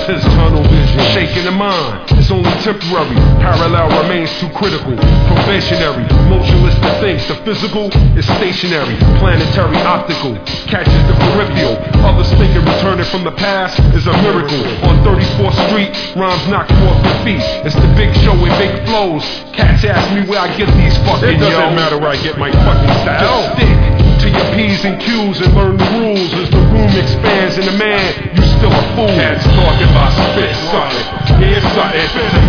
That's his tunnel vision. Shaking the mind, it's only temporary. Parallel remains too critical. Probationary, motionless to think. The physical is stationary. Planetary, optical, catches the peripheral. Others thinking returning from the past is a miracle. On 34th Street, rhymes knock you off your feet. It's the big show with big flows. Cats ask me where I get these fucking. It doesn't matter where I get my fucking style. Just stick to your P's and Q's and learn the rules. As the room expands in the man, you still a fool. Cats talking about spit something, here's something.